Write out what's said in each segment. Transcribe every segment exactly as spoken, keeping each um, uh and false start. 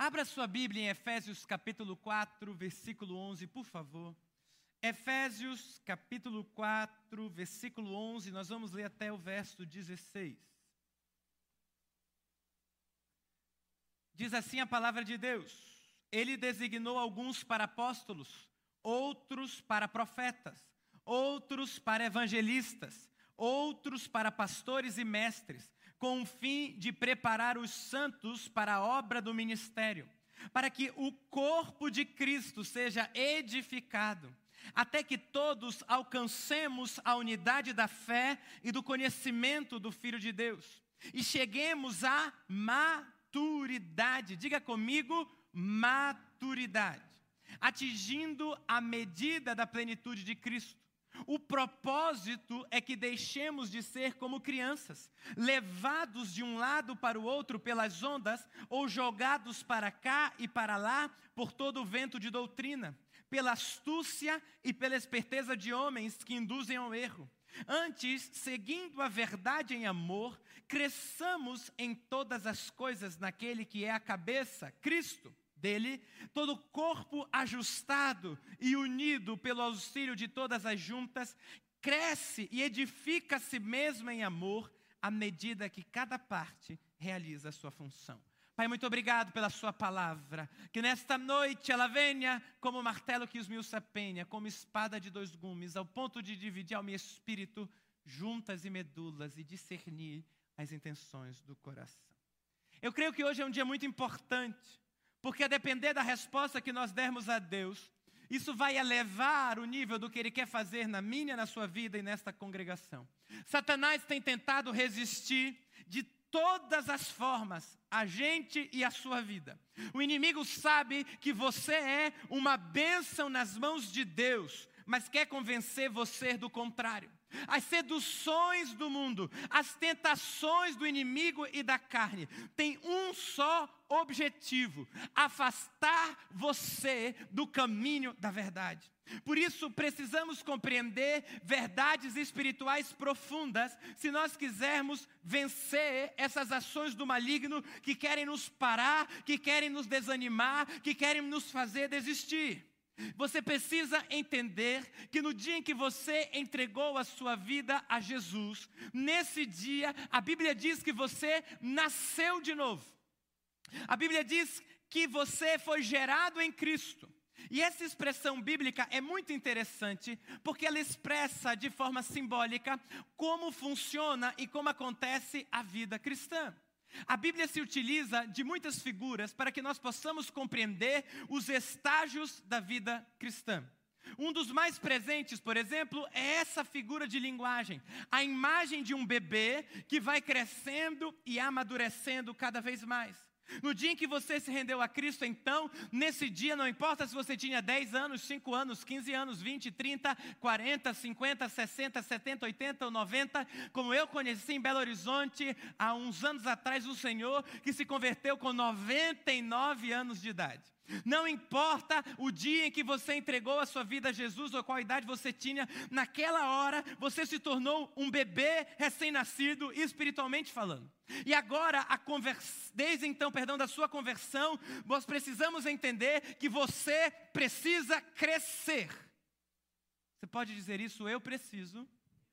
Abra sua Bíblia em Efésios capítulo quatro, versículo onze, por favor. Efésios capítulo quatro, versículo onze, nós vamos ler até o verso dezesseis. Diz assim a palavra de Deus: Ele designou alguns para apóstolos, outros para profetas, outros para evangelistas, outros para pastores e mestres, com o fim de preparar os santos para a obra do ministério, para que o corpo de Cristo seja edificado, até que todos alcancemos a unidade da fé e do conhecimento do Filho de Deus, e cheguemos à maturidade. Diga comigo, maturidade, atingindo a medida da plenitude de Cristo. O propósito é que deixemos de ser como crianças, levados de um lado para o outro pelas ondas, ou jogados para cá e para lá por todo o vento de doutrina, pela astúcia e pela esperteza de homens que induzem ao erro. Antes, seguindo a verdade em amor, cresçamos em todas as coisas naquele que é a cabeça, Cristo. Dele, todo o corpo ajustado e unido pelo auxílio de todas as juntas, cresce e edifica a si mesmo em amor, à medida que cada parte realiza a sua função. Pai, muito obrigado pela sua palavra, que nesta noite ela venha como martelo que esmiuça a penha, como espada de dois gumes, ao ponto de dividir ao meu espírito juntas e medulas e discernir as intenções do coração. Eu creio que hoje é um dia muito importante, porque a depender da resposta que nós dermos a Deus, isso vai elevar o nível do que Ele quer fazer na minha, na sua vida e nesta congregação. Satanás tem tentado resistir de todas as formas a gente e a sua vida. O inimigo sabe que você é uma bênção nas mãos de Deus, mas quer convencer você do contrário. As seduções do mundo, as tentações do inimigo e da carne têm um só objetivo: afastar você do caminho da verdade. Por isso, precisamos compreender verdades espirituais profundas se nós quisermos vencer essas ações do maligno que querem nos parar, que querem nos desanimar, que querem nos fazer desistir. Você precisa entender que no dia em que você entregou a sua vida a Jesus, nesse dia, a Bíblia diz que você nasceu de novo. A Bíblia diz que você foi gerado em Cristo. E essa expressão bíblica é muito interessante, porque ela expressa de forma simbólica como funciona e como acontece a vida cristã. A Bíblia se utiliza de muitas figuras para que nós possamos compreender os estágios da vida cristã. Um dos mais presentes, por exemplo, é essa figura de linguagem. A imagem de um bebê que vai crescendo e amadurecendo cada vez mais. No dia em que você se rendeu a Cristo, então, nesse dia, não importa se você tinha dez anos, cinco anos, quinze anos, vinte, trinta, quarenta, cinquenta, sessenta, setenta, oitenta ou noventa, como eu conheci em Belo Horizonte há uns anos atrás um senhor que se converteu com noventa e nove anos de idade. Não importa o dia em que você entregou a sua vida a Jesus ou qual idade você tinha, naquela hora você se tornou um bebê recém-nascido, espiritualmente falando. E agora, a convers... desde então, perdão, da sua conversão, nós precisamos entender que você precisa crescer. Você pode dizer isso? Eu preciso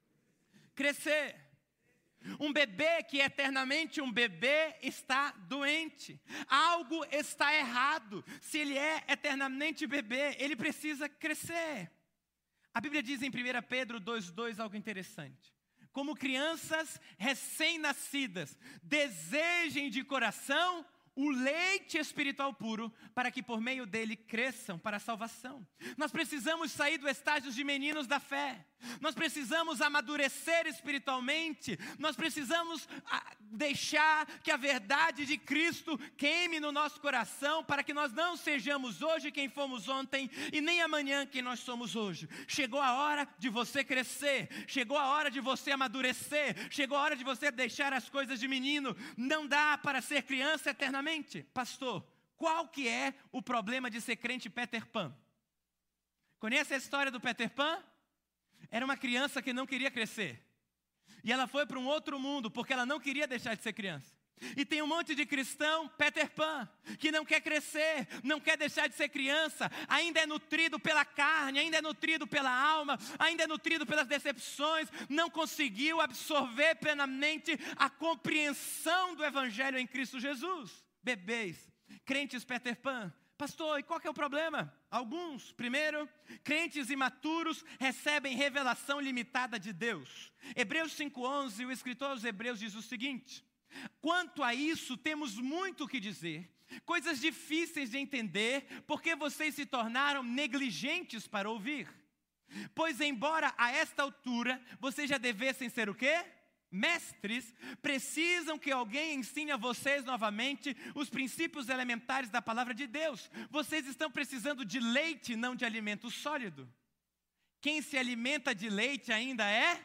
crescer. Um bebê que é eternamente um bebê está doente. Algo está errado. Se ele é eternamente bebê, ele precisa crescer. A Bíblia diz em primeira Pedro dois, dois algo interessante. Como crianças recém-nascidas, desejem de coração o leite espiritual puro, para que por meio dele cresçam para a salvação. Nós precisamos sair do estágio de meninos da fé. Nós precisamos amadurecer espiritualmente. Nós precisamos deixar que a verdade de Cristo queime no nosso coração, para que nós não sejamos hoje quem fomos ontem e nem amanhã quem nós somos hoje. Chegou a hora de você crescer. Chegou a hora de você amadurecer. Chegou a hora de você deixar as coisas de menino. Não dá para ser criança eternamente. Pastor, qual que é o problema de ser crente Peter Pan? Conhece a história do Peter Pan? Era uma criança que não queria crescer. E ela foi para um outro mundo porque ela não queria deixar de ser criança. E tem um monte de cristão Peter Pan, que não quer crescer, não quer deixar de ser criança, ainda é nutrido pela carne, ainda é nutrido pela alma, ainda é nutrido pelas decepções, não conseguiu absorver plenamente a compreensão do Evangelho em Cristo Jesus. Bebês, crentes Peter Pan. Pastor, e qual que é o problema? Alguns, primeiro, crentes imaturos recebem revelação limitada de Deus. Hebreus cinco, onze, o escritor aos Hebreus diz o seguinte: quanto a isso, temos muito o que dizer, coisas difíceis de entender, porque vocês se tornaram negligentes para ouvir. Pois, embora a esta altura vocês já devessem ser o quê? Mestres, precisam que alguém ensine a vocês novamente os princípios elementares da palavra de Deus. Vocês estão precisando de leite, não de alimento sólido. Quem se alimenta de leite ainda é...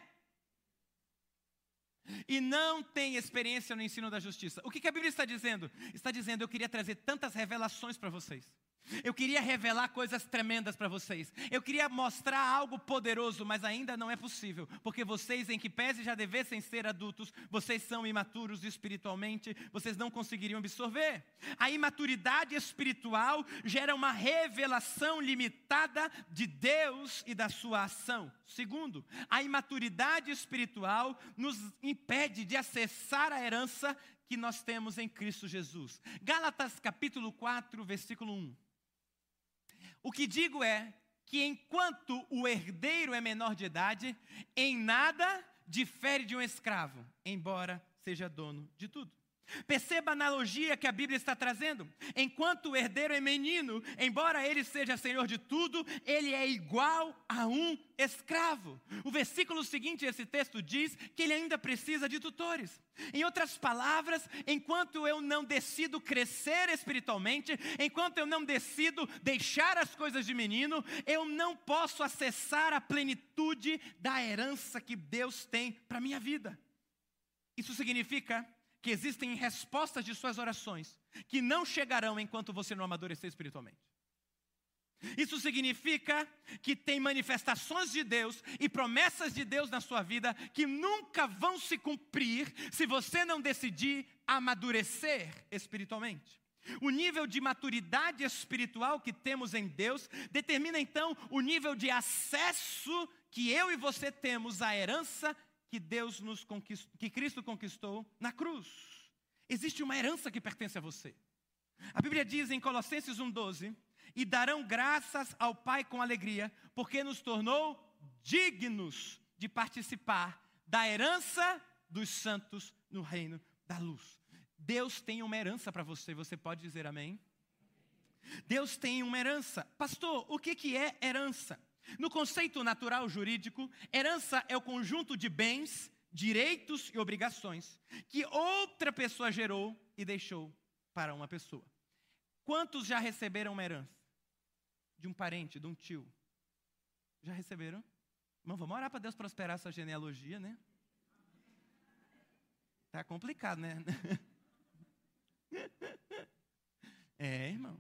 e não tem experiência no ensino da justiça. O que que a Bíblia está dizendo? Está dizendo, eu queria trazer tantas revelações para vocês. Eu queria revelar coisas tremendas para vocês. Eu queria mostrar algo poderoso, mas ainda não é possível. Porque vocês, em que pese já devessem ser adultos, vocês são imaturos espiritualmente, vocês não conseguiriam absorver. A imaturidade espiritual gera uma revelação limitada de Deus e da sua ação. Segundo, a imaturidade espiritual nos impede de acessar a herança que nós temos em Cristo Jesus. Gálatas capítulo quatro, versículo um. O que digo é que enquanto o herdeiro é menor de idade, em nada difere de um escravo, embora seja dono de tudo. Perceba a analogia que a Bíblia está trazendo. Enquanto o herdeiro é menino, embora ele seja senhor de tudo, ele é igual a um escravo. O versículo seguinte, esse texto diz que ele ainda precisa de tutores. Em outras palavras, enquanto eu não decido crescer espiritualmente, enquanto eu não decido deixar as coisas de menino, eu não posso acessar a plenitude da herança que Deus tem para a minha vida. Isso significa que existem respostas de suas orações que não chegarão enquanto você não amadurecer espiritualmente. Isso significa que tem manifestações de Deus e promessas de Deus na sua vida que nunca vão se cumprir se você não decidir amadurecer espiritualmente. O nível de maturidade espiritual que temos em Deus determina então o nível de acesso que eu e você temos à herança que Deus nos conquistou, que Cristo conquistou na cruz. Existe uma herança que pertence a você. A Bíblia diz em Colossenses um, doze, e darão graças ao Pai com alegria, porque nos tornou dignos de participar da herança dos santos no reino da luz. Deus tem uma herança para você, você pode dizer amém? Deus tem uma herança. Pastor, o que que é herança? No conceito natural jurídico, herança é o conjunto de bens, direitos e obrigações que outra pessoa gerou e deixou para uma pessoa. Quantos já receberam uma herança? De um parente, de um tio? Já receberam? Irmão, vamos orar para Deus prosperar essa genealogia, né? Tá complicado, né? É, irmão.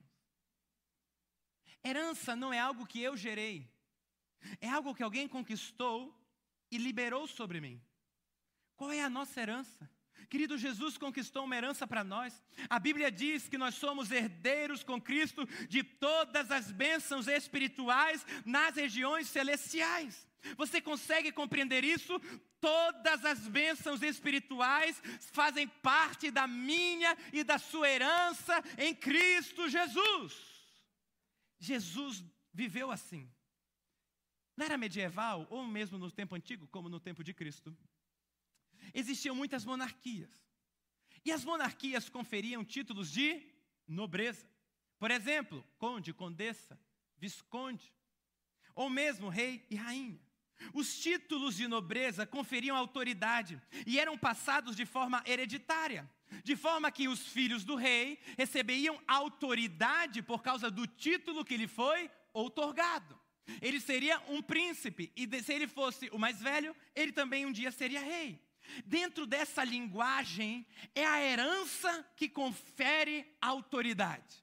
Herança não é algo que eu gerei. É algo que alguém conquistou e liberou sobre mim. Qual é a nossa herança? Querido, Jesus conquistou uma herança para nós. A Bíblia diz que nós somos herdeiros com Cristo de todas as bênçãos espirituais nas regiões celestiais. Você consegue compreender isso? Todas as bênçãos espirituais fazem parte da minha e da sua herança em Cristo Jesus. Jesus viveu assim. Na era medieval, ou mesmo no tempo antigo, como no tempo de Cristo, existiam muitas monarquias. E as monarquias conferiam títulos de nobreza. Por exemplo, conde, condessa, visconde, ou mesmo rei e rainha. Os títulos de nobreza conferiam autoridade e eram passados de forma hereditária. De forma que os filhos do rei recebiam autoridade por causa do título que lhe foi outorgado. Ele seria um príncipe, e se ele fosse o mais velho, ele também um dia seria rei. Dentro dessa linguagem, é a herança que confere autoridade.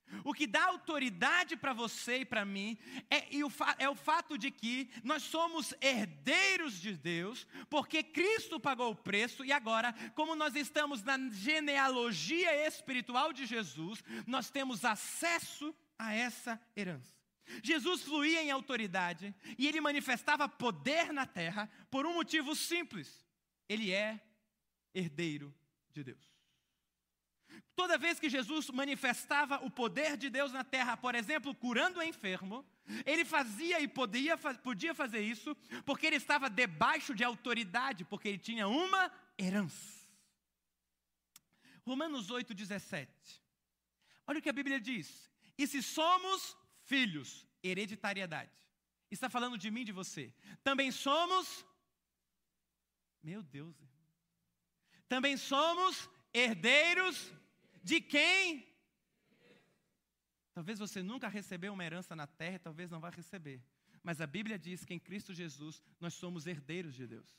O que dá autoridade para você e para mim é, e o é o fato de que nós somos herdeiros de Deus, porque Cristo pagou o preço e agora, como nós estamos na genealogia espiritual de Jesus, nós temos acesso a essa herança. Jesus fluía em autoridade e ele manifestava poder na terra por um motivo simples: ele é herdeiro de Deus. Toda vez que Jesus manifestava o poder de Deus na terra, por exemplo, curando o enfermo, ele fazia e podia, podia fazer isso porque ele estava debaixo de autoridade, porque ele tinha uma herança. Romanos oito, dezessete. Olha o que a Bíblia diz. E se somos filhos, hereditariedade. Está falando de mim e de você. Também somos, meu Deus, também somos herdeiros de quem? Talvez você nunca recebeu uma herança na terra, talvez não vá receber. Mas a Bíblia diz que em Cristo Jesus nós somos herdeiros de Deus.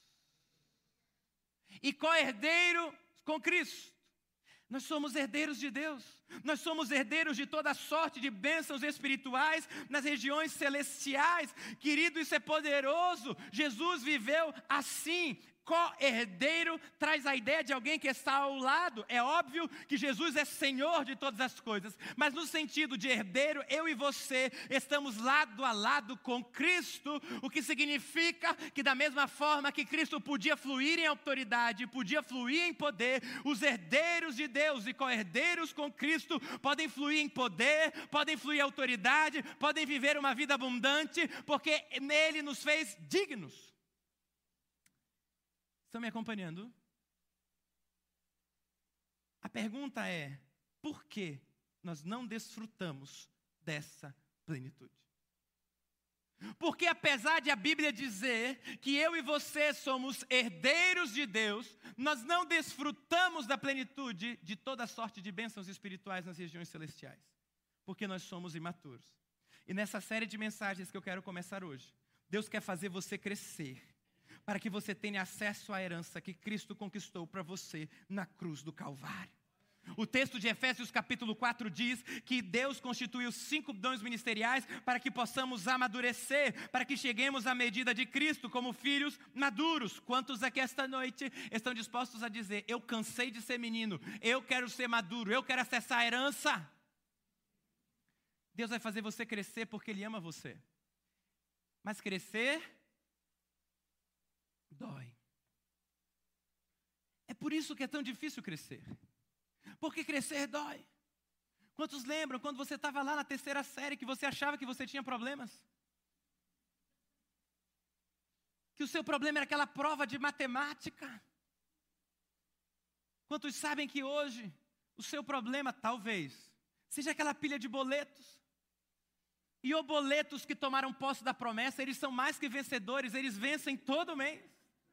E co-herdeiro com Cristo. Nós somos herdeiros de Deus. Nós somos herdeiros de toda sorte de bênçãos espirituais nas regiões celestiais. Querido, isso é poderoso. Jesus viveu assim. Co-herdeiro traz a ideia de alguém que está ao lado. É óbvio que Jesus é Senhor de todas as coisas, mas no sentido de herdeiro, eu e você estamos lado a lado com Cristo, o que significa que da mesma forma que Cristo podia fluir em autoridade, podia fluir em poder, os herdeiros de Deus e co-herdeiros com Cristo podem fluir em poder, podem fluir em autoridade, podem viver uma vida abundante, porque nele nos fez dignos. Estão me acompanhando? A pergunta é, por que nós não desfrutamos dessa plenitude? Porque apesar de a Bíblia dizer que eu e você somos herdeiros de Deus, nós não desfrutamos da plenitude de toda sorte de bênçãos espirituais nas regiões celestiais. Porque nós somos imaturos. E nessa série de mensagens que eu quero começar hoje, Deus quer fazer você crescer, para que você tenha acesso à herança que Cristo conquistou para você na cruz do Calvário. O texto de Efésios capítulo quatro diz que Deus constituiu cinco dons ministeriais para que possamos amadurecer, para que cheguemos à medida de Cristo como filhos maduros. Quantos aqui esta noite estão dispostos a dizer, eu cansei de ser menino, eu quero ser maduro, eu quero acessar a herança? Deus vai fazer você crescer porque Ele ama você. Mas crescer dói. É por isso que é tão difícil crescer. Porque crescer dói. Quantos lembram quando você estava lá na terceira série que você achava que você tinha problemas? Que o seu problema era aquela prova de matemática? Quantos sabem que hoje o seu problema, talvez, seja aquela pilha de boletos? E os boletos que tomaram posse da promessa, eles são mais que vencedores, eles vencem todo mês.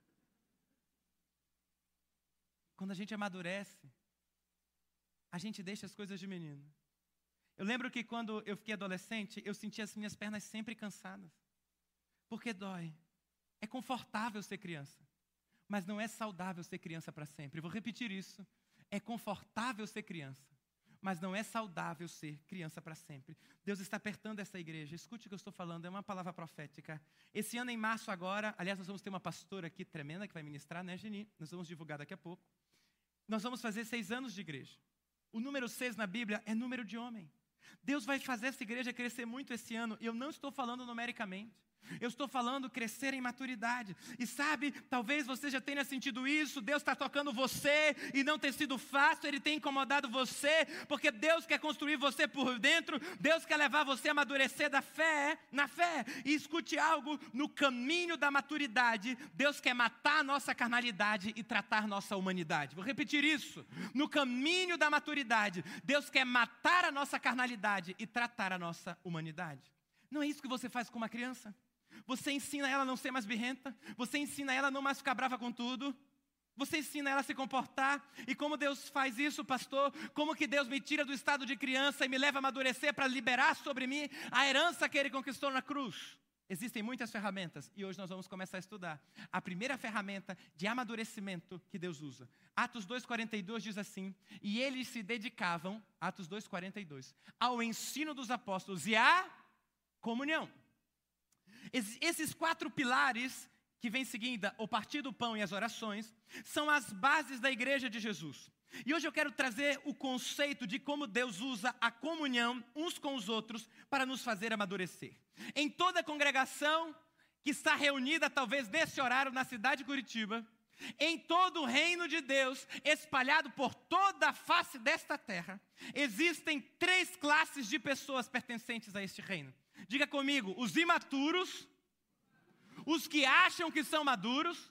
Quando a gente amadurece, a gente deixa as coisas de menino. Eu lembro que quando eu fiquei adolescente, eu sentia as minhas pernas sempre cansadas. Porque dói. É confortável ser criança, mas não é saudável ser criança para sempre. Vou repetir isso. É confortável ser criança, mas não é saudável ser criança para sempre. Deus está apertando essa igreja. Escute o que eu estou falando, é uma palavra profética. Esse ano em março agora, aliás, nós vamos ter uma pastora aqui tremenda que vai ministrar, né, Geni? Nós vamos divulgar daqui a pouco. Nós vamos fazer seis anos de igreja. O número seis na Bíblia é número de homem. Deus vai fazer essa igreja crescer muito esse ano. E eu não estou falando numericamente. Eu estou falando crescer em maturidade. E sabe, talvez você já tenha sentido isso. Deus está tocando você e não tem sido fácil. Ele tem incomodado você. Porque Deus quer construir você por dentro. Deus quer levar você a amadurecer da fé, na fé. E escute algo, no caminho da maturidade, Deus quer matar a nossa carnalidade e tratar nossa humanidade. Vou repetir isso. No caminho da maturidade, Deus quer matar a nossa carnalidade e tratar a nossa humanidade. Não é isso que você faz com uma criança? Você ensina ela a não ser mais birrenta. Você ensina ela a não mais ficar brava com tudo. Você ensina ela a se comportar. E como Deus faz isso, pastor? Como que Deus me tira do estado de criança e me leva a amadurecer para liberar sobre mim a herança que Ele conquistou na cruz? Existem muitas ferramentas e hoje nós vamos começar a estudar. A primeira ferramenta de amadurecimento que Deus usa. Atos dois, quarenta e dois diz assim: e eles se dedicavam, Atos dois, quarenta e dois, ao ensino dos apóstolos e à comunhão. Esses quatro pilares que vem seguindo, o partir do pão e as orações, são as bases da igreja de Jesus. E hoje eu quero trazer o conceito de como Deus usa a comunhão uns com os outros para nos fazer amadurecer. Em toda a congregação que está reunida, talvez nesse horário, na cidade de Curitiba, em todo o reino de Deus, espalhado por toda a face desta terra, existem três classes de pessoas pertencentes a este reino. Diga comigo: os imaturos, os que acham que são maduros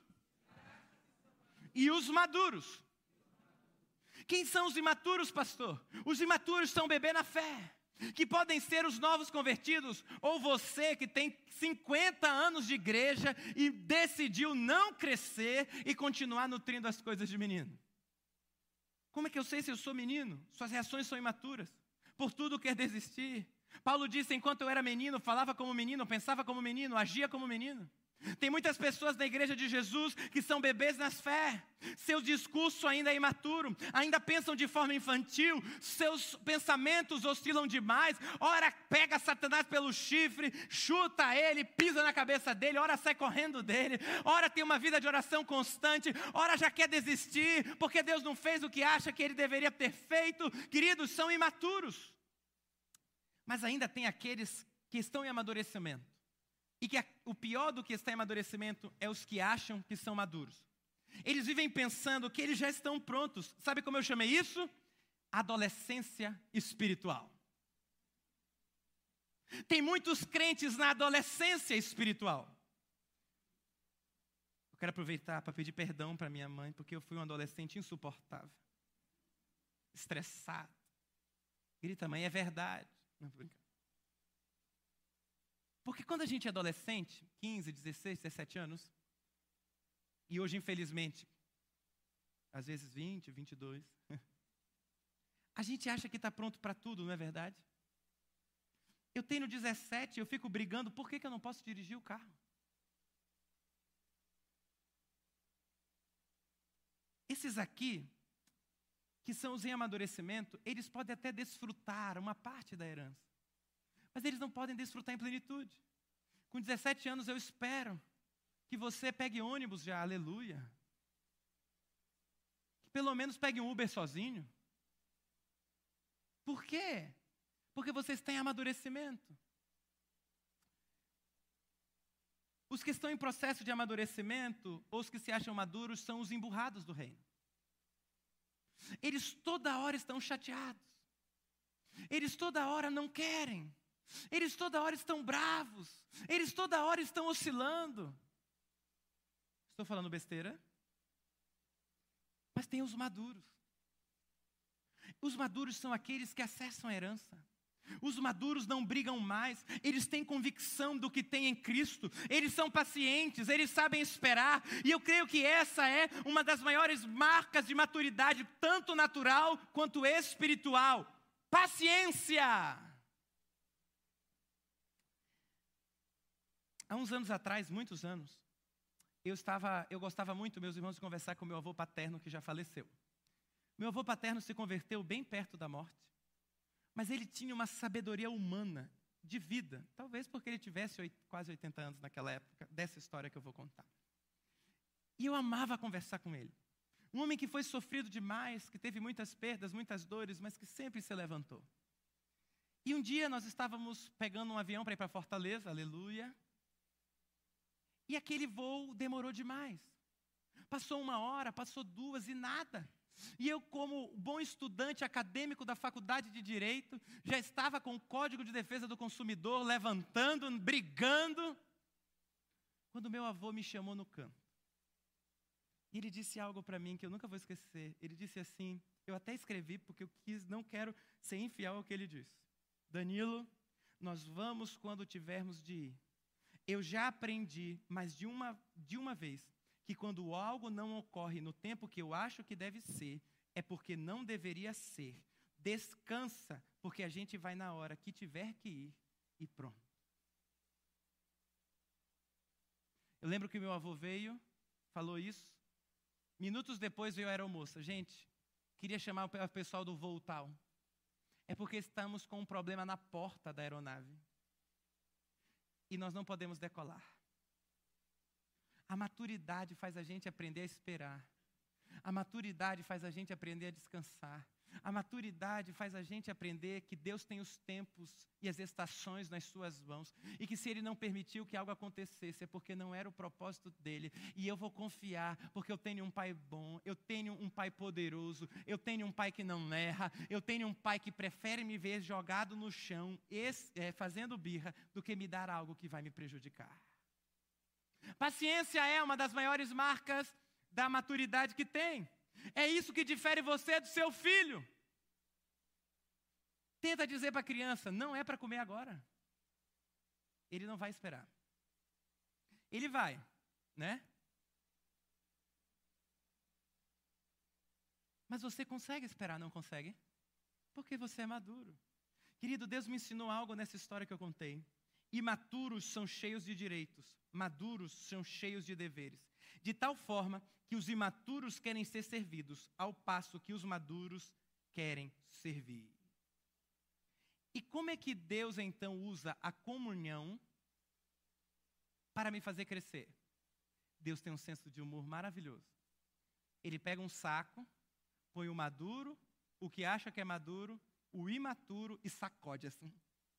e os maduros. Quem são os imaturos, pastor? Os imaturos são bebê na fé, que podem ser os novos convertidos, ou você que tem cinquenta anos de igreja e decidiu não crescer e continuar nutrindo as coisas de menino. Como é que eu sei se eu sou menino? Suas reações são imaturas. Por tudo quer desistir. Paulo disse: enquanto eu era menino, falava como menino, pensava como menino, agia como menino. Tem muitas pessoas na igreja de Jesus que são bebês nas fé. Seu discurso ainda é imaturo, ainda pensam de forma infantil, seus pensamentos oscilam demais. Ora pega Satanás pelo chifre, chuta ele, pisa na cabeça dele, ora sai correndo dele, ora tem uma vida de oração constante, ora já quer desistir, porque Deus não fez o que acha que ele deveria ter feito. Queridos, são imaturos. Mas ainda tem aqueles que estão em amadurecimento. E que a, o pior do que está em amadurecimento é os que acham que são maduros. Eles vivem pensando que eles já estão prontos. Sabe como eu chamei isso? Adolescência espiritual. Tem muitos crentes na adolescência espiritual. Eu quero aproveitar para pedir perdão para minha mãe, porque eu fui um adolescente insuportável. Estressado. Grita: mãe, é verdade. Não, tô brincando. Porque quando a gente é adolescente, quinze, dezesseis, dezessete anos, e hoje, infelizmente, às vezes vinte, vinte e dois, a gente acha que está pronto para tudo, não é verdade? Eu tenho dezessete, eu fico brigando: por que que eu não posso dirigir o carro? Esses aqui, que são os em amadurecimento, eles podem até desfrutar uma parte da herança. Mas eles não podem desfrutar em plenitude. Com dezessete anos eu espero que você pegue ônibus já, aleluia. Que pelo menos pegue um Uber sozinho. Por quê? Porque vocês têm amadurecimento. Os que estão em processo de amadurecimento, ou os que se acham maduros, são os emburrados do reino. Eles toda hora estão chateados. Eles toda hora não querem. Eles toda hora estão bravos. Eles toda hora estão oscilando. Estou falando besteira? Mas tem os maduros. Os maduros são aqueles que acessam a herança. Os maduros não brigam mais. Eles têm convicção do que têm em Cristo. Eles são pacientes, eles sabem esperar. E eu creio que essa é uma das maiores marcas de maturidade, tanto natural quanto espiritual. Paciência! Há uns anos atrás, muitos anos, eu, estava, eu gostava muito, meus irmãos, de conversar com meu avô paterno, que já faleceu. Meu avô paterno se converteu bem perto da morte, mas ele tinha uma sabedoria humana, de vida, talvez porque ele tivesse oito, quase oitenta anos naquela época, dessa história que eu vou contar. E eu amava conversar com ele. Um homem que foi sofrido demais, que teve muitas perdas, muitas dores, mas que sempre se levantou. E um dia nós estávamos pegando um avião para ir para Fortaleza, aleluia. E aquele voo demorou demais. Passou uma hora, passou duas e nada. E eu, como bom estudante acadêmico da faculdade de Direito, já estava com o Código de Defesa do Consumidor, levantando, brigando, quando meu avô me chamou no canto. E ele disse algo para mim que eu nunca vou esquecer. Ele disse assim, eu até escrevi porque eu quis, não quero ser infiel ao que ele disse. Danilo, nós vamos quando tivermos de ir. Eu já aprendi, mas de uma, de uma vez, que quando algo não ocorre no tempo que eu acho que deve ser, é porque não deveria ser. Descansa, porque a gente vai na hora que tiver que ir e pronto. Eu lembro que meu avô veio, falou isso. Minutos depois veio a aeromoça. Gente, queria chamar o pessoal do voo tal. É porque estamos com um problema na porta da aeronave. E nós não podemos decolar. A maturidade faz a gente aprender a esperar. A maturidade faz a gente aprender a descansar. A maturidade faz a gente aprender que Deus tem os tempos e as estações nas suas mãos. E que se Ele não permitiu que algo acontecesse, é porque não era o propósito dEle. E eu vou confiar, porque eu tenho um Pai bom, eu tenho um Pai poderoso, eu tenho um Pai que não erra, eu tenho um Pai que prefere me ver jogado no chão, esse, é, fazendo birra, do que me dar algo que vai me prejudicar. Paciência é uma das maiores marcas da maturidade que tem. É isso que difere você do seu filho. Tenta dizer para a criança, não é para comer agora. Ele não vai esperar. Ele vai, né? Mas você consegue esperar, não consegue? Porque você é maduro. Querido, Deus me ensinou algo nessa história que eu contei. Imaturos são cheios de direitos, maduros são cheios de deveres. De tal forma que os imaturos querem ser servidos, ao passo que os maduros querem servir. E como é que Deus então usa a comunhão para me fazer crescer? Deus tem um senso de humor maravilhoso. Ele pega um saco, põe o maduro, o que acha que é maduro, o imaturo e sacode assim.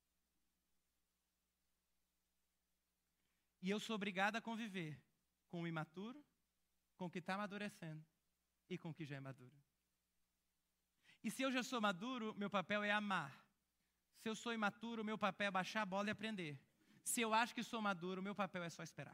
E eu sou obrigado a conviver com o imaturo, com o que está amadurecendo e com o que já é maduro. E se eu já sou maduro, meu papel é amar. Se eu sou imaturo, meu papel é baixar a bola e aprender. Se eu acho que sou maduro, meu papel é só esperar.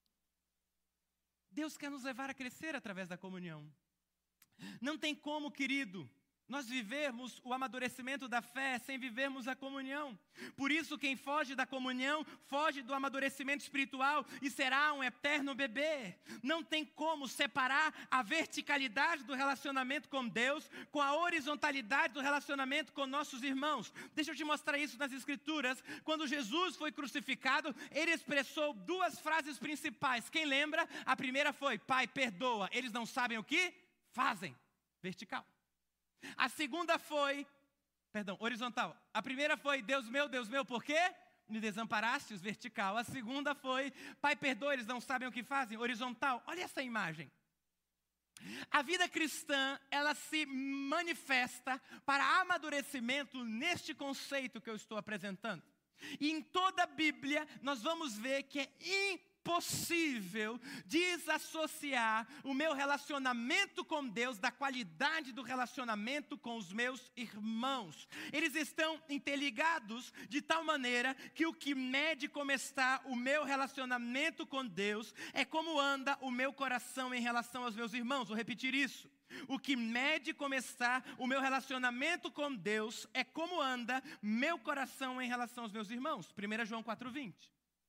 Deus quer nos levar a crescer através da comunhão. Não tem como, querido, nós vivermos o amadurecimento da fé sem vivermos a comunhão. Por isso, quem foge da comunhão, foge do amadurecimento espiritual e será um eterno bebê. Não tem como separar a verticalidade do relacionamento com Deus com a horizontalidade do relacionamento com nossos irmãos. Deixa eu te mostrar isso nas Escrituras. Quando Jesus foi crucificado, ele expressou duas frases principais. Quem lembra? A primeira foi, Pai, perdoa, eles não sabem o que fazem. Vertical. A segunda foi, perdão, horizontal. A primeira foi, Deus meu, Deus meu, por quê? Me desamparastes, vertical. A segunda foi, Pai, perdoa, eles não sabem o que fazem, horizontal. Olha essa imagem. A vida cristã, ela se manifesta para amadurecimento neste conceito que eu estou apresentando. E em toda a Bíblia, nós vamos ver que é impossível possível desassociar o meu relacionamento com Deus da qualidade do relacionamento com os meus irmãos. Eles estão interligados de tal maneira que o que mede como está o meu relacionamento com Deus é como anda o meu coração em relação aos meus irmãos. Vou repetir isso. O que mede como está o meu relacionamento com Deus é como anda meu coração em relação aos meus irmãos. primeira João quatro, vinte.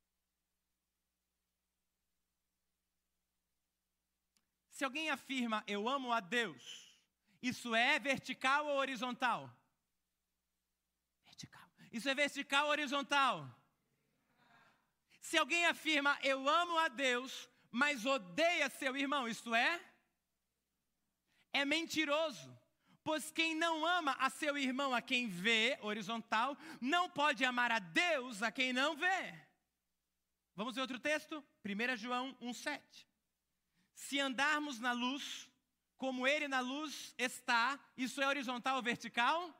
Se alguém afirma, eu amo a Deus, isso é vertical ou horizontal? Vertical. Isso é vertical ou horizontal? Se alguém afirma, eu amo a Deus, mas odeia seu irmão, isto é? É mentiroso. Pois quem não ama a seu irmão, a quem vê, horizontal, não pode amar a Deus a quem não vê. Vamos ver outro texto? primeira João um, sete. Se andarmos na luz, como Ele na luz está, isso é horizontal ou vertical?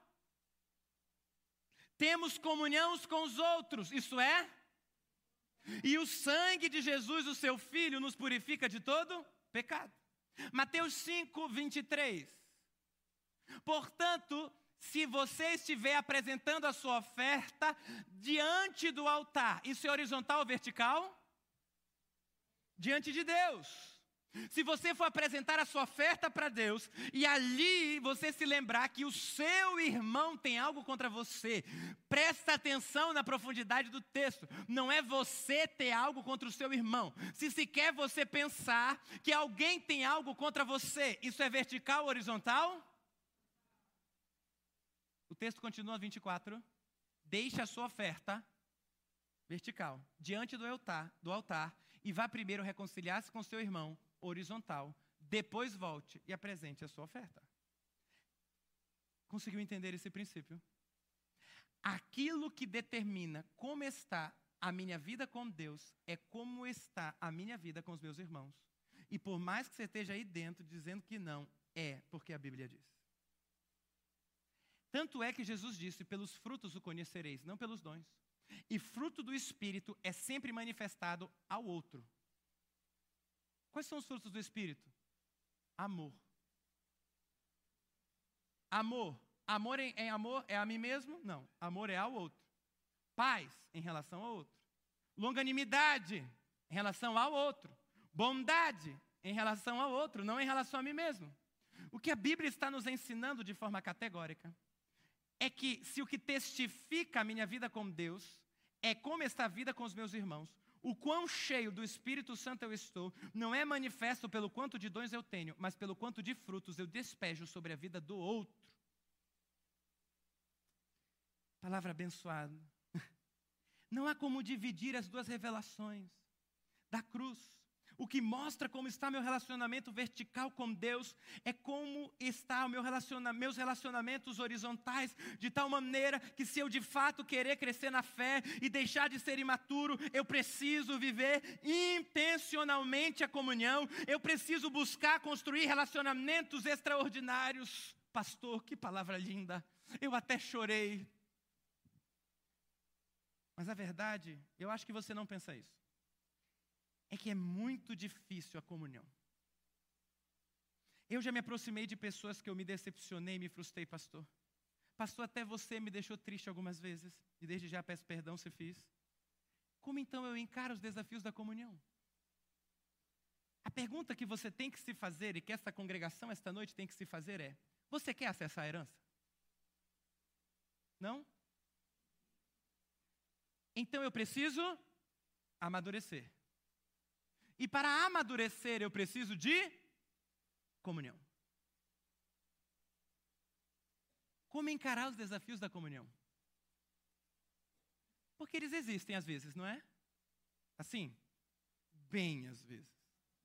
Temos comunhão uns com os outros, isso é? E o sangue de Jesus, o seu Filho, nos purifica de todo pecado. Mateus cinco, vinte e três. Portanto, se você estiver apresentando a sua oferta diante do altar, isso é horizontal ou vertical? Diante de Deus. Se você for apresentar a sua oferta para Deus e ali você se lembrar que o seu irmão tem algo contra você, presta atenção na profundidade do texto. Não é você ter algo contra o seu irmão. Se sequer você pensar que alguém tem algo contra você, isso é vertical ou horizontal? O texto continua vinte e quatro. Deixe a sua oferta vertical diante do altar, do altar e vá primeiro reconciliar-se com seu irmão, horizontal, depois volte e apresente a sua oferta. Conseguiu entender esse princípio? Aquilo que determina como está a minha vida com Deus é como está a minha vida com os meus irmãos. E por mais que você esteja aí dentro dizendo que não, é porque a Bíblia diz. Tanto é que Jesus disse, pelos frutos o conhecereis, não pelos dons. E fruto do Espírito é sempre manifestado ao outro. Quais são os frutos do Espírito? Amor. Amor. Amor em, em amor é a mim mesmo? Não. Amor é ao outro. Paz em relação ao outro. Longanimidade em relação ao outro. Bondade em relação ao outro, não em relação a mim mesmo. O que a Bíblia está nos ensinando de forma categórica é que se o que testifica a minha vida com Deus é como está a vida com os meus irmãos, o quão cheio do Espírito Santo eu estou, não é manifesto pelo quanto de dons eu tenho, mas pelo quanto de frutos eu despejo sobre a vida do outro. Palavra abençoada. Não há como dividir as duas revelações da cruz. O que mostra como está meu relacionamento vertical com Deus é como está o meu relaciona, meus relacionamentos horizontais, de tal maneira que se eu de fato querer crescer na fé e deixar de ser imaturo, eu preciso viver intencionalmente a comunhão, eu preciso buscar construir relacionamentos extraordinários. Pastor, que palavra linda, eu até chorei. Mas a verdade, eu acho que você não pensa isso. É que é muito difícil a comunhão. Eu já me aproximei de pessoas que eu me decepcionei, me frustrei, pastor. Pastor, até você me deixou triste algumas vezes, e desde já peço perdão se fiz. Como então eu encaro os desafios da comunhão? A pergunta que você tem que se fazer, e que esta congregação esta noite tem que se fazer é, você quer acessar a herança? Não? Então eu preciso amadurecer. E para amadurecer eu preciso de comunhão. Como encarar os desafios da comunhão? Porque eles existem às vezes, não é? Assim, bem às vezes.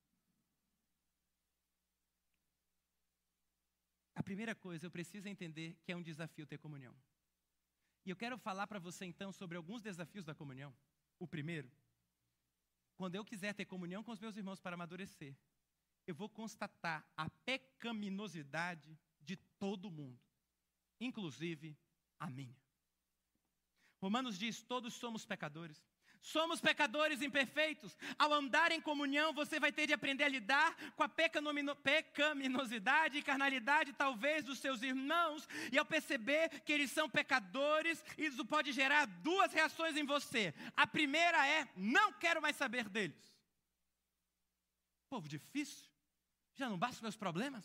A primeira coisa, eu preciso entender que é um desafio ter comunhão. E eu quero falar para você então sobre alguns desafios da comunhão. O primeiro, quando eu quiser ter comunhão com os meus irmãos para amadurecer, eu vou constatar a pecaminosidade de todo mundo, inclusive a minha. Romanos diz, todos somos pecadores. Somos pecadores imperfeitos. Ao andar em comunhão, você vai ter de aprender a lidar com a pecaminosidade e carnalidade, talvez, dos seus irmãos. E ao perceber que eles são pecadores, isso pode gerar duas reações em você. A primeira é, não quero mais saber deles. Povo difícil. Já não basta os meus problemas?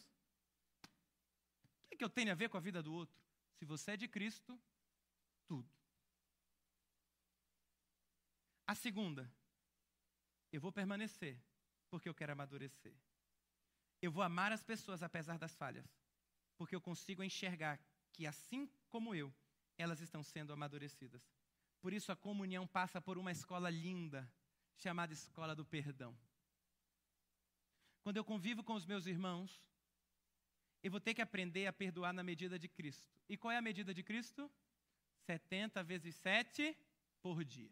O que é que eu tenho a ver com a vida do outro? Se você é de Cristo, tudo. A segunda, eu vou permanecer, porque eu quero amadurecer. Eu vou amar as pessoas apesar das falhas, porque eu consigo enxergar que assim como eu, elas estão sendo amadurecidas. Por isso a comunhão passa por uma escola linda, chamada escola do perdão. Quando eu convivo com os meus irmãos, eu vou ter que aprender a perdoar na medida de Cristo. E qual é a medida de Cristo? setenta vezes sete por dia.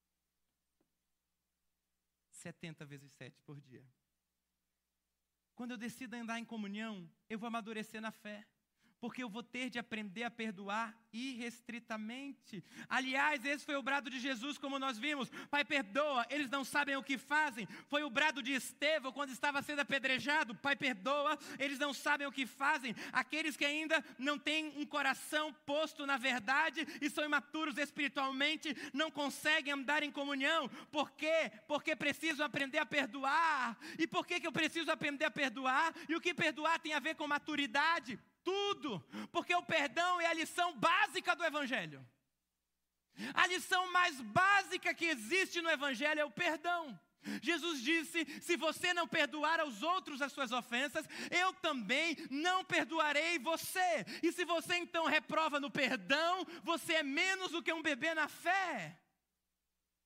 setenta vezes sete por dia. Quando eu decido andar em comunhão, eu vou amadurecer na fé. Porque eu vou ter de aprender a perdoar irrestritamente. Aliás, esse foi o brado de Jesus, como nós vimos. Pai, perdoa, eles não sabem o que fazem. Foi o brado de Estevão, quando estava sendo apedrejado. Pai, perdoa, eles não sabem o que fazem. Aqueles que ainda não têm um coração posto na verdade e são imaturos espiritualmente, não conseguem andar em comunhão. Por quê? Porque precisam aprender a perdoar. E por que que eu preciso aprender a perdoar? E o que perdoar tem a ver com maturidade? Tudo, porque o perdão é a lição básica do Evangelho. A lição mais básica que existe no Evangelho é o perdão. Jesus disse, se você não perdoar aos outros as suas ofensas, eu também não perdoarei você. E se você então reprova no perdão, você é menos do que um bebê na fé.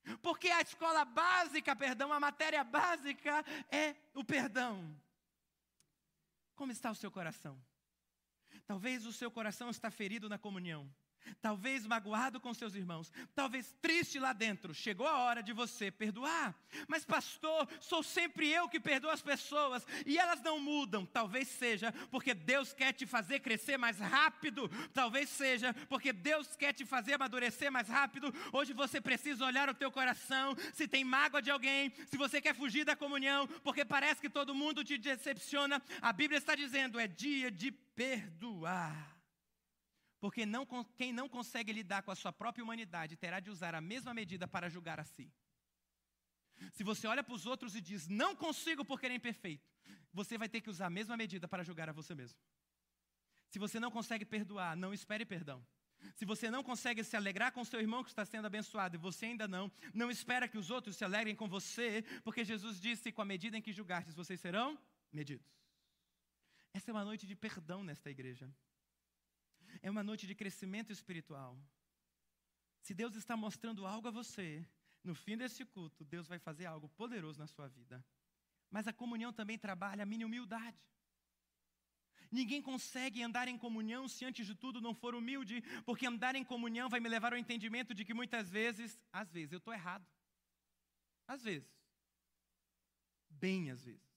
Porque a escola básica, perdão, a matéria básica é o perdão. Como está o seu coração? Talvez o seu coração está ferido na comunhão. Talvez magoado com seus irmãos, talvez triste lá dentro. Chegou a hora de você perdoar. Mas pastor, sou sempre eu que perdoo as pessoas e elas não mudam. Talvez seja porque Deus quer te fazer crescer mais rápido. Talvez seja porque Deus quer te fazer amadurecer mais rápido. Hoje você precisa olhar o teu coração, se tem mágoa de alguém, se você quer fugir da comunhão, porque parece que todo mundo te decepciona. A Bíblia está dizendo, é dia de perdoar. Porque não, quem não consegue lidar com a sua própria humanidade terá de usar a mesma medida para julgar a si. Se você olha para os outros e diz, não consigo porque ele é imperfeito, você vai ter que usar a mesma medida para julgar a você mesmo. Se você não consegue perdoar, não espere perdão. Se você não consegue se alegrar com seu irmão que está sendo abençoado e você ainda não, não espera que os outros se alegrem com você, porque Jesus disse, com a medida em que julgastes, vocês serão medidos. Essa é uma noite de perdão nesta igreja. É uma noite de crescimento espiritual. Se Deus está mostrando algo a você, no fim desse culto, Deus vai fazer algo poderoso na sua vida. Mas a comunhão também trabalha a minha humildade. Ninguém consegue andar em comunhão se antes de tudo não for humilde, porque andar em comunhão vai me levar ao entendimento de que muitas vezes, às vezes, eu estou errado. Às vezes. Bem às vezes.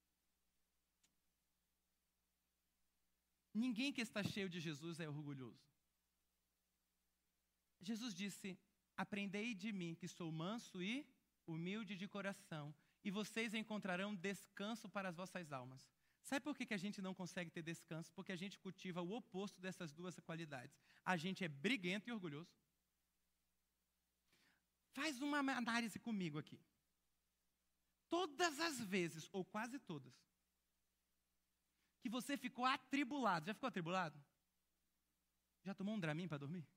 Ninguém que está cheio de Jesus é orgulhoso. Jesus disse, aprendei de mim que sou manso e humilde de coração, e vocês encontrarão descanso para as vossas almas. Sabe por que que a gente não consegue ter descanso? Porque a gente cultiva o oposto dessas duas qualidades. A gente é briguento e orgulhoso. Faz uma análise comigo aqui. Todas as vezes, ou quase todas, que você ficou atribulado. Já ficou atribulado? Já tomou um Dramin para dormir?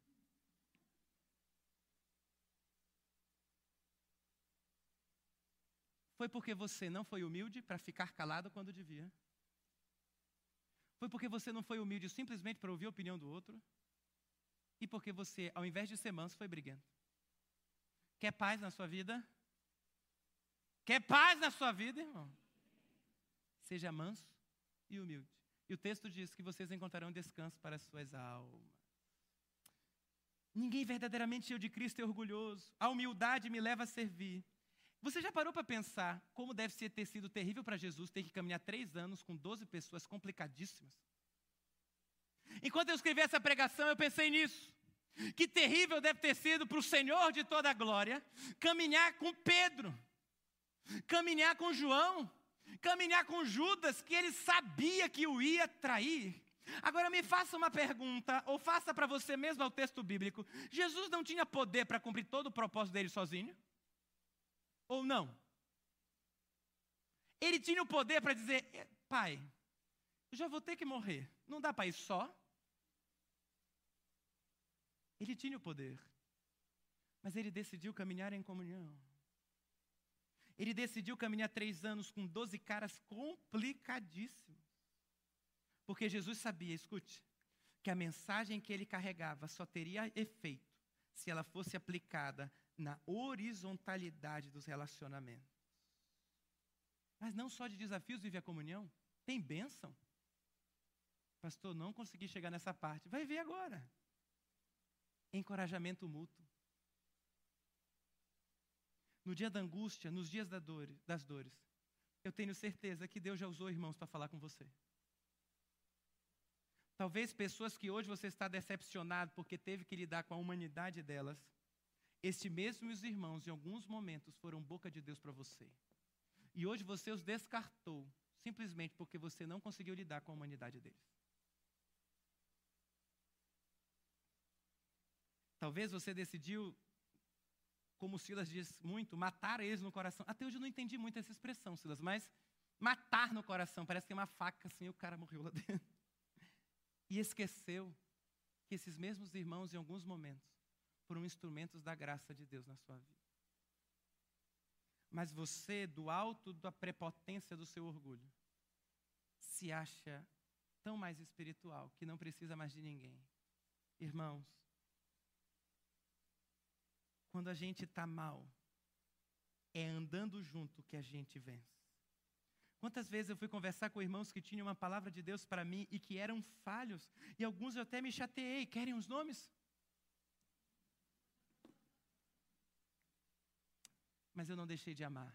Foi porque você não foi humilde para ficar calado quando devia? Foi porque você não foi humilde simplesmente para ouvir a opinião do outro? E porque você, ao invés de ser manso, foi briguento? Quer paz na sua vida? Quer paz na sua vida, irmão? Seja manso e humilde. E o texto diz que vocês encontrarão descanso para as suas almas. Ninguém verdadeiramente cheio de Cristo é orgulhoso. A humildade me leva a servir. Você já parou para pensar como deve ser ter sido terrível para Jesus ter que caminhar três anos com doze pessoas complicadíssimas? Enquanto eu escrevi essa pregação, eu pensei nisso. Que terrível deve ter sido para o Senhor de toda a glória caminhar com Pedro, caminhar com João, caminhar com Judas, que ele sabia que o ia trair. Agora me faça uma pergunta, ou faça para você mesmo ao texto bíblico. Jesus não tinha poder para cumprir todo o propósito dele sozinho? Ou não? Ele tinha o poder para dizer, pai, eu já vou ter que morrer, não dá para ir só? Ele tinha o poder, mas ele decidiu caminhar em comunhão. Ele decidiu caminhar três anos com doze caras complicadíssimos. Porque Jesus sabia, escute, que a mensagem que ele carregava só teria efeito se ela fosse aplicada na horizontalidade dos relacionamentos. Mas não só de desafios vive a comunhão, tem bênção. Pastor, não consegui chegar nessa parte. Vai ver agora. Encorajamento mútuo. No dia da angústia, nos dias da dor, das dores, eu tenho certeza que Deus já usou irmãos para falar com você. Talvez pessoas que hoje você está decepcionado porque teve que lidar com a humanidade delas, estes mesmos irmãos, em alguns momentos, foram boca de Deus para você. E hoje você os descartou, simplesmente porque você não conseguiu lidar com a humanidade deles. Talvez você decidiu, como Silas diz muito, matar eles no coração. Até hoje eu não entendi muito essa expressão, Silas, mas matar no coração, parece que é uma faca assim, e o cara morreu lá dentro. E esqueceu que esses mesmos irmãos, em alguns momentos, foram instrumentos da graça de Deus na sua vida. Mas você, do alto da prepotência do seu orgulho, se acha tão mais espiritual que não precisa mais de ninguém. Irmãos, quando a gente está mal, É andando junto que a gente vence. Quantas vezes eu fui conversar com irmãos que tinham uma palavra de Deus para mim e que eram falhos, e alguns eu até me chateei. Querem os nomes? Mas eu não deixei de amar.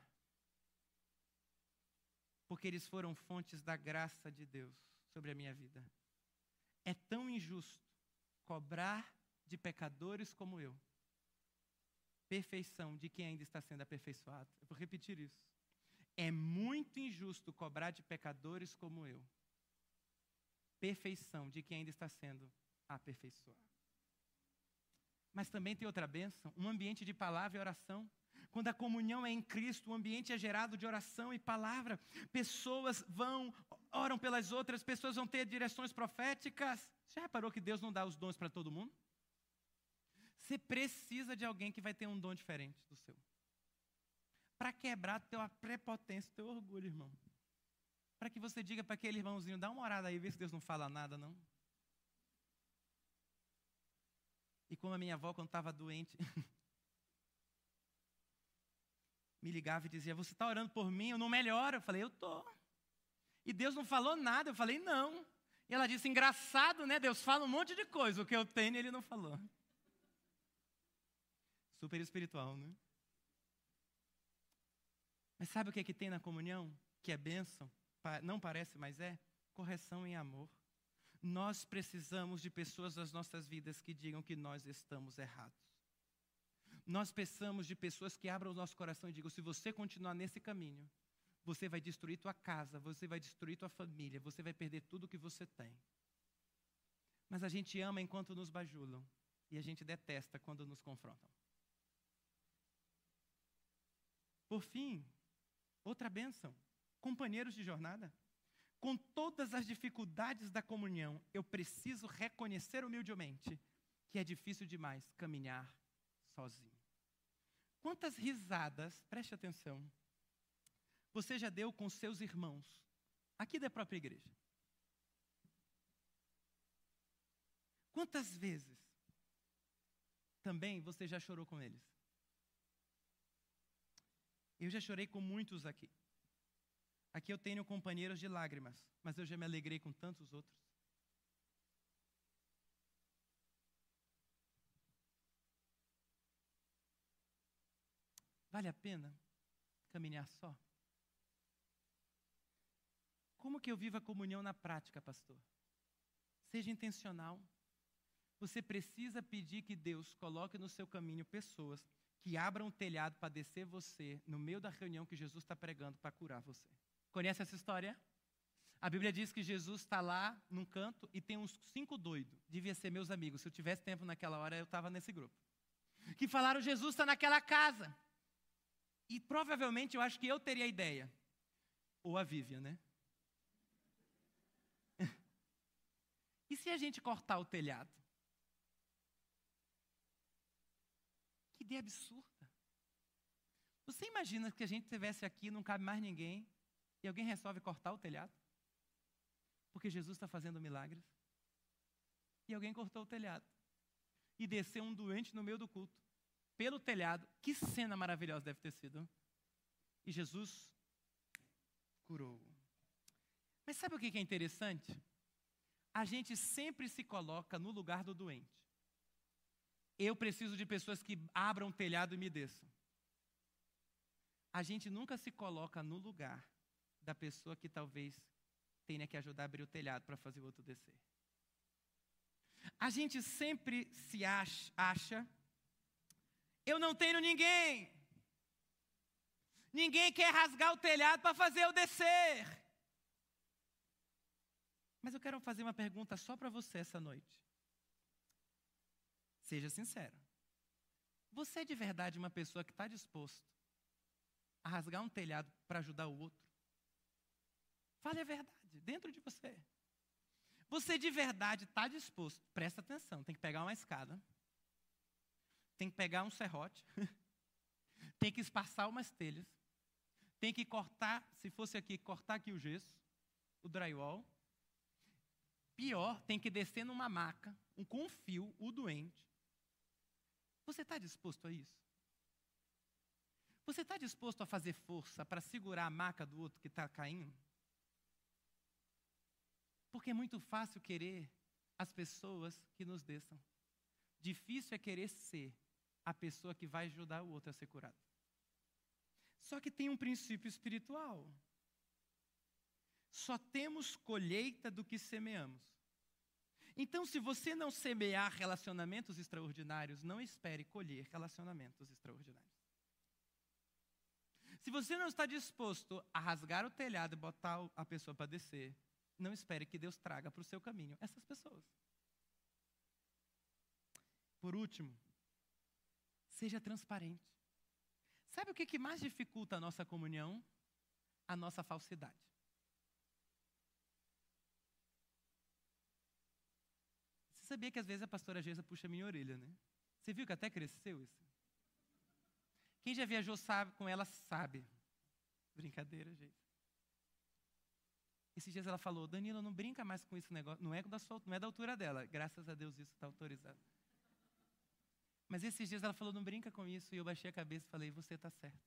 Porque eles foram fontes da graça de Deus sobre a minha vida. É tão injusto cobrar de pecadores como eu perfeição de quem ainda está sendo aperfeiçoado. Eu vou repetir isso. É muito injusto cobrar de pecadores como eu perfeição de quem ainda está sendo aperfeiçoado. Mas também tem outra bênção, um ambiente de palavra e oração. Quando a comunhão é em Cristo, o ambiente é gerado de oração e palavra. Pessoas vão, oram pelas outras, pessoas vão ter direções proféticas. Já reparou que Deus não dá os dons para todo mundo? Você precisa de alguém que vai ter um dom diferente do seu. Para quebrar tua prepotência, teu orgulho, irmão. Para que você diga para aquele irmãozinho, dá uma orada aí, vê se Deus não fala nada, não. E como a minha avó, quando estava doente, me ligava e dizia, você está orando por mim, eu não melhoro. Eu falei, eu estou. E Deus não falou nada, eu falei, não. E ela disse, engraçado, né? Deus fala um monte de coisa, o que eu tenho ele não falou. Super espiritual, né? Mas sabe o que é que tem na comunhão? Que é bênção? Não parece, mas é? Correção em amor. Nós precisamos de pessoas nas nossas vidas que digam que nós estamos errados. Nós precisamos de pessoas que abram o nosso coração e digam, se você continuar nesse caminho, você vai destruir tua casa, você vai destruir tua família, você vai perder tudo que você tem. Mas a gente ama enquanto nos bajulam e a gente detesta quando nos confrontam. Por fim, outra bênção, companheiros de jornada. Com todas as dificuldades da comunhão, eu preciso reconhecer humildemente que é difícil demais caminhar sozinho. Quantas risadas, preste atenção, você já deu com seus irmãos, aqui da própria igreja? Quantas vezes também você já chorou com eles? Eu já chorei com muitos aqui. Aqui eu tenho companheiros de lágrimas, mas eu já me alegrei com tantos outros. Vale a pena caminhar só? Como que eu vivo a comunhão na prática, pastor? Seja intencional. Você precisa pedir que Deus coloque no seu caminho pessoas que abram o telhado para descer você no meio da reunião que Jesus está pregando para curar você. Conhece essa história? A Bíblia diz que Jesus está lá num canto e tem uns cinco doidos. Devia ser meus amigos. Se eu tivesse tempo naquela hora, eu estava nesse grupo. Que falaram, Jesus está naquela casa. E provavelmente eu acho que eu teria a ideia. Ou a Vivian, né? E se a gente cortar o telhado? Que ideia absurda. Você imagina que a gente estivesse aqui, não cabe mais ninguém, e alguém resolve cortar o telhado? Porque Jesus está fazendo milagres. E alguém cortou o telhado. E desceu um doente no meio do culto. Pelo telhado. Que cena maravilhosa deve ter sido. E Jesus curou. Mas sabe o que é interessante? A gente sempre se coloca no lugar do doente. Eu preciso de pessoas que abram o telhado e me desçam. A gente nunca se coloca no lugar da pessoa que talvez tenha que ajudar a abrir o telhado para fazer o outro descer. A gente sempre se acha, acha, eu não tenho ninguém. Ninguém quer rasgar o telhado para fazer eu descer. Mas eu quero fazer uma pergunta só para você essa noite. Seja sincero. Você é de verdade uma pessoa que está disposto a rasgar um telhado para ajudar o outro? Fale a verdade, dentro de você. Você de verdade está disposto, presta atenção, tem que pegar uma escada, tem que pegar um serrote, tem que espaçar umas telhas, tem que cortar, se fosse aqui, cortar aqui o gesso, o drywall. Pior, tem que descer numa maca, um, com um fio, o doente. Você está disposto a isso? Você está disposto a fazer força para segurar a maca do outro que está caindo? Porque é muito fácil querer as pessoas que nos desçam. Difícil é querer ser a pessoa que vai ajudar o outro a ser curado. Só que tem um princípio espiritual. Só temos colheita do que semeamos. Então, se você não semear relacionamentos extraordinários, não espere colher relacionamentos extraordinários. Se você não está disposto a rasgar o telhado e botar a pessoa para descer, não espere que Deus traga para o seu caminho essas pessoas. Por último, seja transparente. Sabe o que, que mais dificulta a nossa comunhão? A nossa falsidade. Você sabia que às vezes a pastora Geisa puxa a minha orelha, né? Você viu que até cresceu isso? Quem já viajou sabe, com ela sabe. Brincadeira, gente. Esses dias ela falou, Danilo, não brinca mais com esse negócio. Não é da, sua, não é da altura dela. Graças a Deus isso está autorizado. Mas esses dias ela falou, não brinca com isso. E eu baixei a cabeça e falei, você está certo.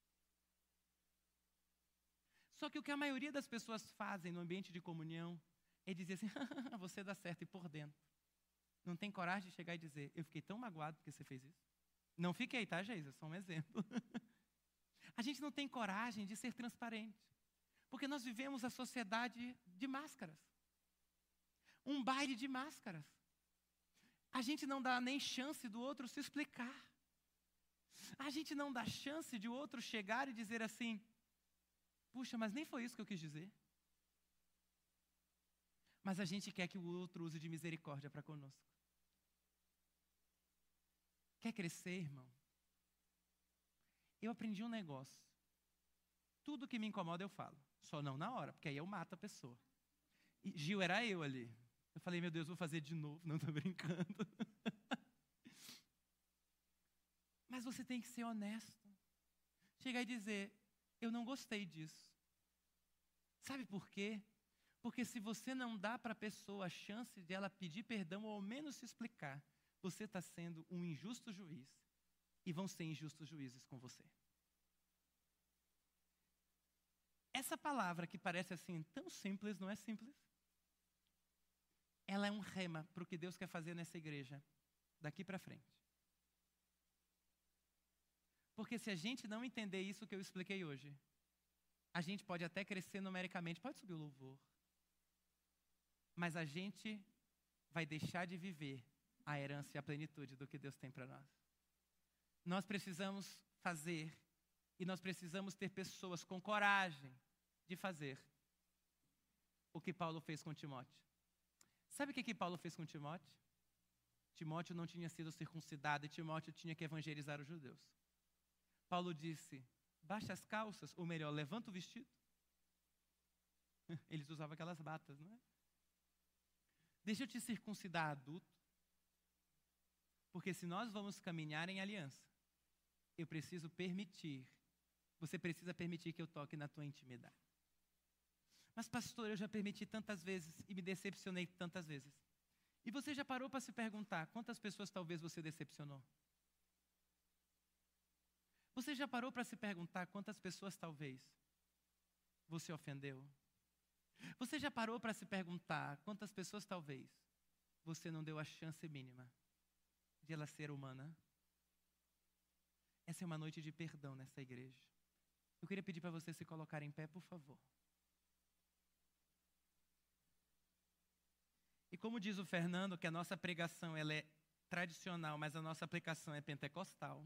Só que o que a maioria das pessoas fazem no ambiente de comunhão é dizer assim, você dá certo, e por dentro. Não tem coragem de chegar e dizer, eu fiquei tão magoado porque você fez isso. Não fiquei, tá, Geisa? Só um exemplo. A gente não tem coragem de ser transparente. Porque nós vivemos a sociedade de máscaras. Um baile de máscaras. A gente não dá nem chance do outro se explicar. A gente não dá chance de o outro chegar e dizer assim, puxa, mas nem foi isso que eu quis dizer. Mas a gente quer que o outro use de misericórdia para conosco. Quer crescer, irmão? Eu aprendi um negócio. Tudo que me incomoda eu falo. Só não na hora, porque aí eu mato a pessoa. E Gil era eu ali. Eu falei, meu Deus, vou fazer de novo. Não, estou brincando. Mas você tem que ser honesto. Chegar e dizer, eu não gostei disso. Sabe por quê? Porque se você não dá para a pessoa a chance de ela pedir perdão ou ao menos se explicar, você está sendo um injusto juiz e vão ser injustos juízes com você. Essa palavra que parece assim tão simples, não é simples? Ela é um rema para o que Deus quer fazer nessa igreja daqui para frente. Porque se a gente não entender isso que eu expliquei hoje, a gente pode até crescer numericamente, pode subir o louvor, mas a gente vai deixar de viver a herança e a plenitude do que Deus tem para nós. Nós precisamos fazer, e nós precisamos ter pessoas com coragem de fazer o que Paulo fez com Timóteo. Sabe o que, que Paulo fez com Timóteo? Timóteo não tinha sido circuncidado e Timóteo tinha que evangelizar os judeus. Paulo disse, baixa as calças, ou melhor, levanta o vestido. Eles usavam aquelas batas, não é? Deixa eu te circuncidar adulto, porque se nós vamos caminhar em aliança, eu preciso permitir, você precisa permitir que eu toque na tua intimidade. Mas pastor, eu já permiti tantas vezes e me decepcionei tantas vezes. E você já parou para se perguntar quantas pessoas talvez você decepcionou? Você já parou para se perguntar quantas pessoas talvez você ofendeu? Você já parou para se perguntar quantas pessoas talvez você não deu a chance mínima de ela ser humana? Essa é uma noite de perdão nessa igreja. Eu queria pedir para você se colocar em pé, por favor. E como diz o Fernando, que a nossa pregação ela é tradicional, mas a nossa aplicação é pentecostal,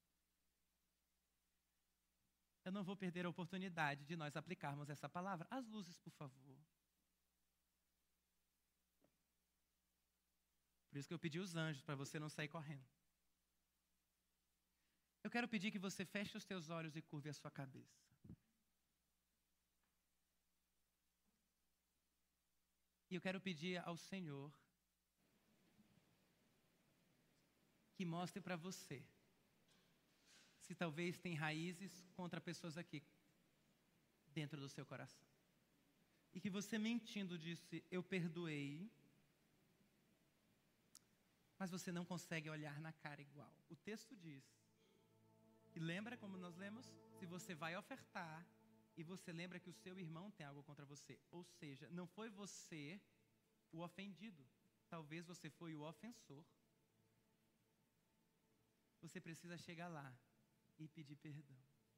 eu não vou perder a oportunidade de nós aplicarmos essa palavra. As luzes, por favor. Por isso que eu pedi os anjos, para você não sair correndo. Eu quero pedir que você feche os teus olhos e curve a sua cabeça. E eu quero pedir ao Senhor que mostre para você se talvez tem raízes contra pessoas aqui dentro do seu coração. E que você mentindo disse, eu perdoei, mas você não consegue olhar na cara igual. O texto diz E lembra como nós lemos? Se você vai ofertar e você lembra que o seu irmão tem algo contra você, ou seja, não foi você o ofendido, talvez você foi o ofensor. Você precisa chegar lá e pedir perdão.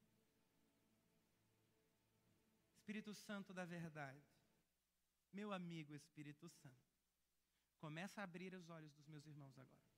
Espírito Santo da verdade, meu amigo Espírito Santo, começa a abrir os olhos dos meus irmãos agora.